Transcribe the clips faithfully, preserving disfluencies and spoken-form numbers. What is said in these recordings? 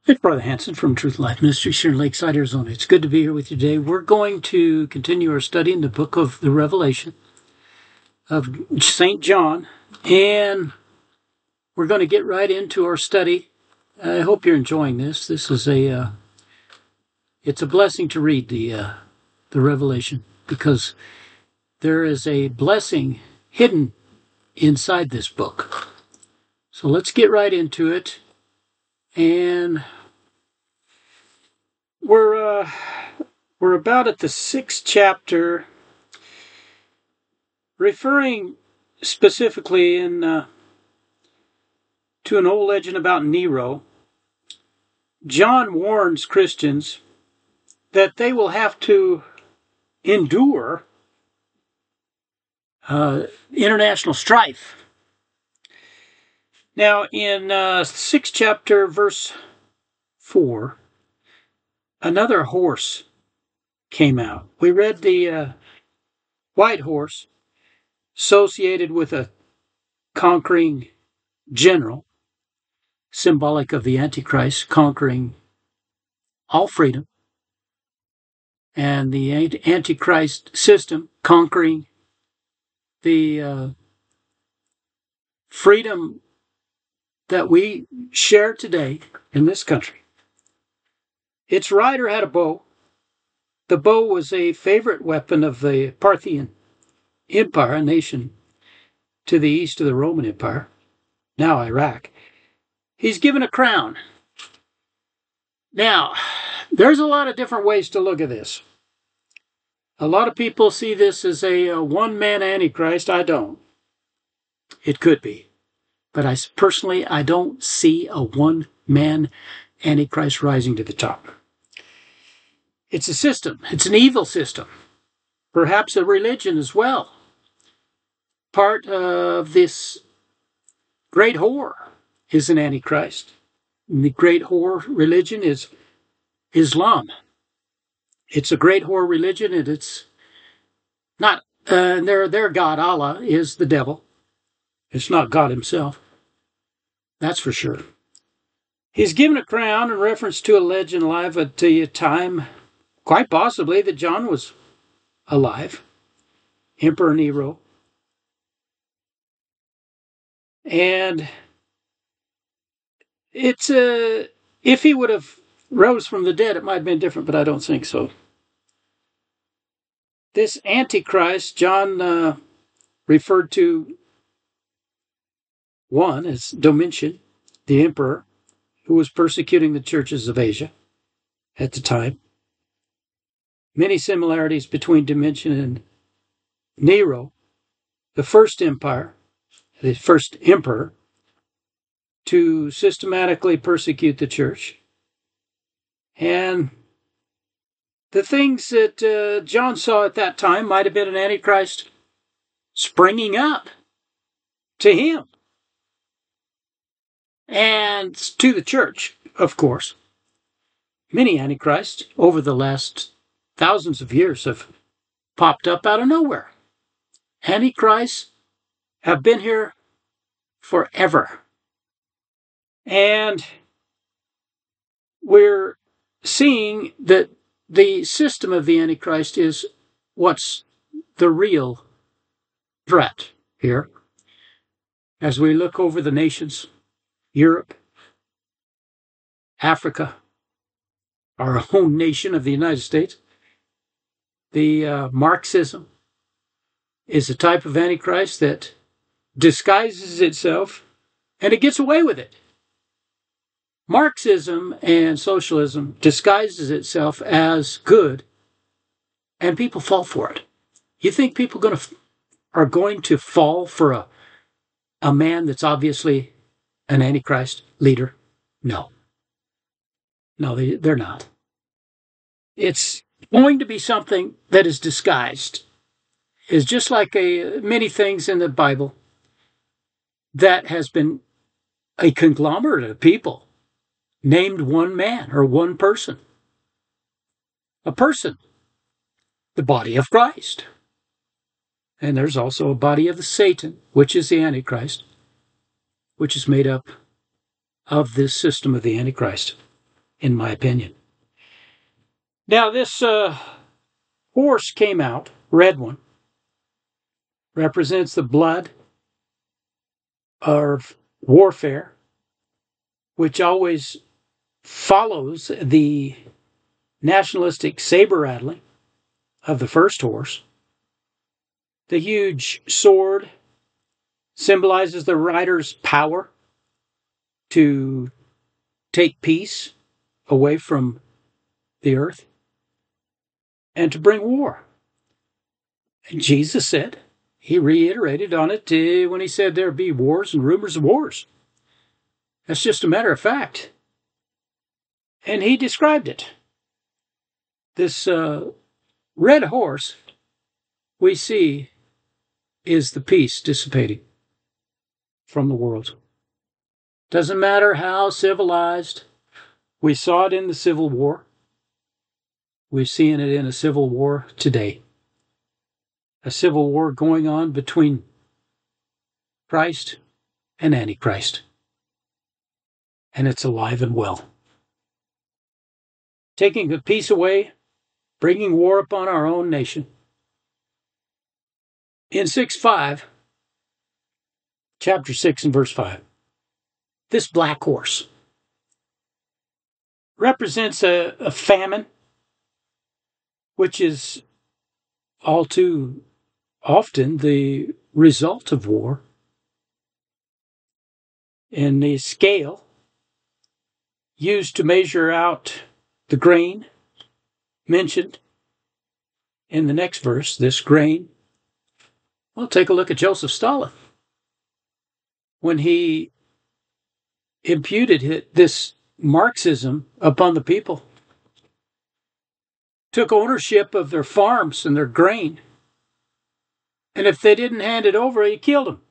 It's Brother Hanson from Truth and Life Ministries here in Lakeside, Arizona. It's good to be here with you today. We're going to continue our study in the book of the Revelation of Saint John, and we're going to get right into our study. I hope you're enjoying this. This is a, uh, it's a blessing to read the uh, the Revelation, because there is a blessing hidden inside this book. So let's get right into it. And we're uh, we're about at the sixth chapter, referring specifically in uh, to an old legend about Nero. John warns Christians that they will have to endure uh, international strife. Now, in uh, sixth chapter, verse four, another horse came out. We read the uh, white horse associated with a conquering general, symbolic of the Antichrist conquering all freedom, and the Antichrist system conquering the uh, freedom that we share today in this country. Its rider had a bow. The bow was a favorite weapon of the Parthian Empire, a nation to the east of the Roman Empire, now Iraq. He's given a crown. Now, there's a lot of different ways to look at this. A lot of people see this as a, a one-man Antichrist. I don't. It could be. But I personally, I don't see a one-man Antichrist rising to the top. It's a system. It's an evil system. Perhaps a religion as well. Part of this great whore is an Antichrist. And the great whore religion is Islam. It's a great whore religion, and it's not, uh, their, their God, Allah, is the devil. It's not God himself. That's for sure. He's given a crown in reference to a legend alive at a time, quite possibly, that John was alive, Emperor Nero. And it's uh, if he would have rose from the dead, it might have been different, but I don't think so. This Antichrist, John uh, referred to one as Domitian, the emperor, who was persecuting the churches of Asia at the time. Many similarities between Domitian and Nero, the first empire, the first emperor, to systematically persecute the church. And the things that uh, John saw at that time might have been an Antichrist springing up to him. And to the church, of course. Many Antichrists over the last thousands of years have popped up out of nowhere. Antichrists have been here forever. And we're seeing that the system of the Antichrist is what's the real threat here. As we look over the nations, Europe, Africa, our own nation of the United States, the uh, Marxism is a type of Antichrist that disguises itself, and it gets away with it. Marxism and socialism disguises itself as good, and people fall for it. You think people gonna, are going to fall for a, a man that's obviously an Antichrist leader? No. No, they, they're not. It's going to be something that is disguised. It's just like a, many things in the Bible that has been a conglomerate of people named one man or one person. A person. The body of Christ. And there's also a body of the Satan, which is the Antichrist, which is made up of this system of the Antichrist. in my opinion. Now, this uh, horse came out, red one, represents the blood of warfare, which always follows the nationalistic saber rattling of the first horse. The huge sword symbolizes the rider's power to take peace away from the earth and to bring war. And Jesus said, he reiterated on it uh, when he said there be wars and rumors of wars. That's just a matter of fact. And he described it. This uh, red horse we see is the peace dissipating from the world. Doesn't matter how civilized. We saw it in the Civil War. We're seeing it in a civil war today. A civil war going on between Christ and Antichrist. And it's alive and well. Taking the peace away, bringing war upon our own nation. In six five, chapter six and verse five, this black horse represents a, a famine, which is all too often the result of war. And the scale used to measure out the grain mentioned in the next verse, this grain. Well, take a look at Joseph Stalin. When he imputed this Marxism upon the people, took ownership of their farms and their grain, and if they didn't hand it over, he killed them.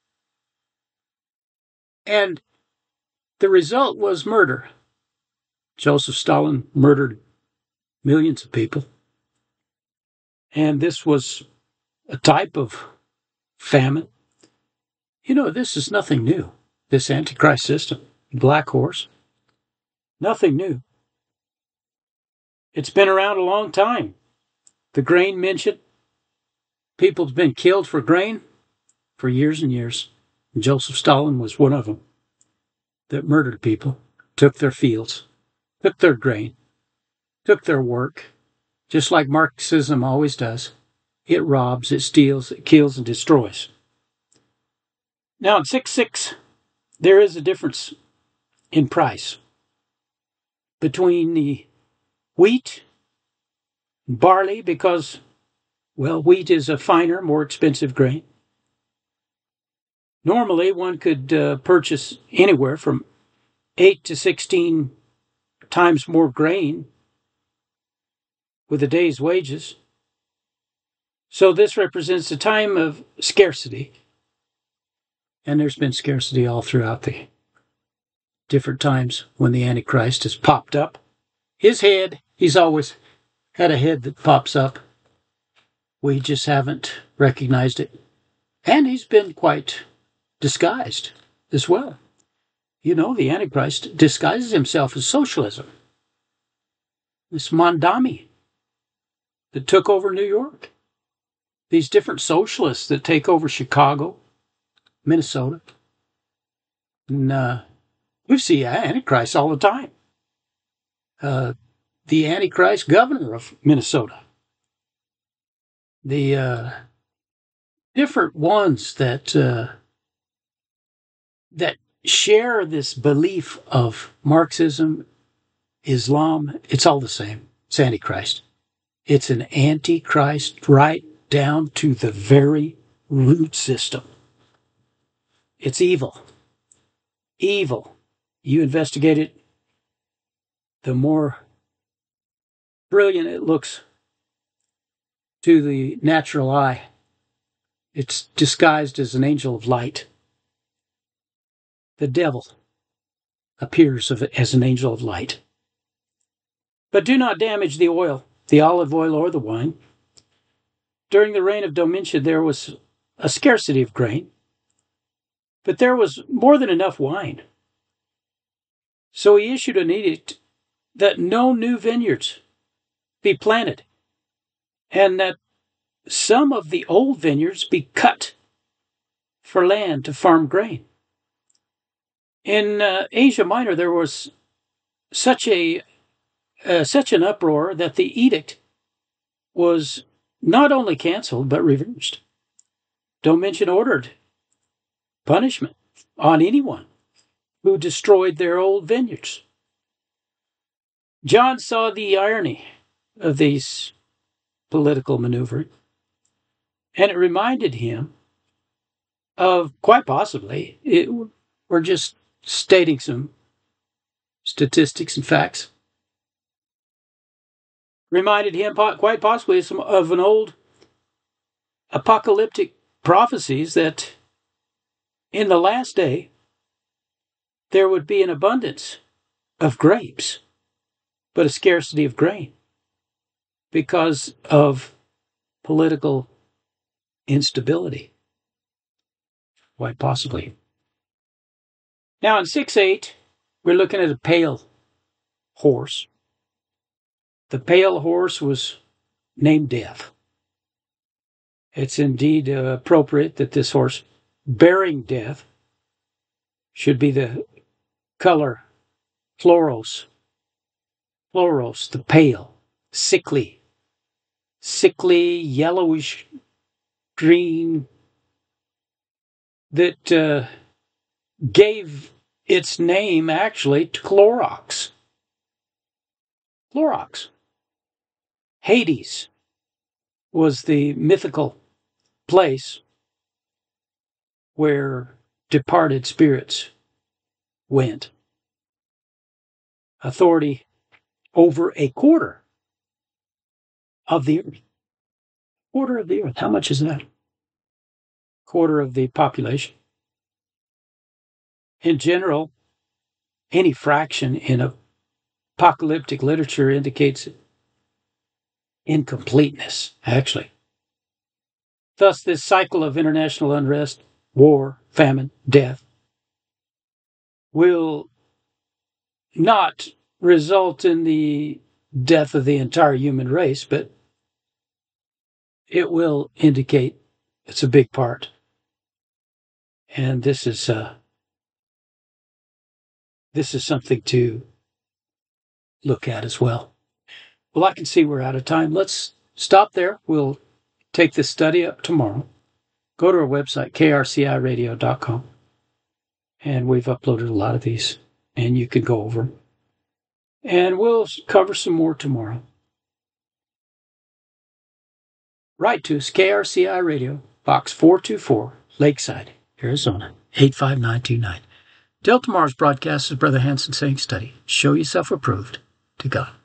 And the result was murder. Joseph Stalin murdered millions of people. And this was a type of famine. You know, this is nothing new. This Antichrist system, black horse, nothing new. It's been around a long time. The grain mentioned, people's been killed for grain for years and years. And Joseph Stalin was one of them that murdered people, took their fields, took their grain, took their work, just like Marxism always does. It robs, it steals, it kills, and destroys. Now, in six six, there is a difference in price between the wheat and barley because, well, wheat is a finer, more expensive grain. Normally, one could uh, purchase anywhere from eight to sixteen times more grain with a day's wages. So this represents a time of scarcity. And there's been scarcity all throughout the different times when the Antichrist has popped up. His head, he's always had a head that pops up. We just haven't recognized it. And he's been quite disguised as well. You know, the Antichrist disguises himself as socialism. This Mondami that took over New York. These different socialists that take over Chicago, Minnesota. And uh, we see Antichrist all the time. Uh, the Antichrist governor of Minnesota. The uh, different ones that uh, that share this belief of Marxism, Islam, it's all the same. It's Antichrist. It's an Antichrist right down to the very root system. It's evil. Evil. You investigate it, the more brilliant it looks to the natural eye. It's disguised as an angel of light. The devil appears as an angel of light. But do not damage the oil, the olive oil or the wine. During the reign of Domitian, there was a scarcity of grain, but there was more than enough wine. So he issued an edict that no new vineyards be planted, and that some of the old vineyards be cut for land to farm grain. In uh, Asia Minor, there was such a uh, such an uproar that the edict was not only canceled but reversed. Domitian ordered punishment on anyone who destroyed their old vineyards. John saw the irony of these political maneuvering, and it reminded him of, quite possibly, it, we're just stating some statistics and facts, reminded him quite possibly of, some, of an old apocalyptic prophecies that in the last day there would be an abundance of grapes, but a scarcity of grain because of political instability. Quite possibly. Now in six eight, we're looking at a pale horse. The pale horse was named Death. It's indeed uh, appropriate that this horse bearing death should be the color chloros. Chloros, the pale, sickly, sickly, yellowish green that uh, gave its name actually to Clorox. Clorox. Hades was the mythical place where departed spirits went. Authority over a quarter of the earth. Quarter of the earth. How much is that? Quarter of the population. In general, any fraction in apocalyptic literature indicates incompleteness, actually. Thus, this cycle of international unrest, war, famine, death, will not result in the death of the entire human race, but it will indicate it's a big part. And this is uh, this is something to look at as well. Well, I can see we're out of time. Let's stop there. We'll take this study up tomorrow. Go to our website, k r c i radio dot com. And we've uploaded a lot of these, and you can go over them. And we'll cover some more tomorrow. Write to us, K R C I Radio, Box four two four, Lakeside, Arizona, eight five nine two nine. Till tomorrow's broadcast is Brother Hanson saying, study, show yourself approved to God.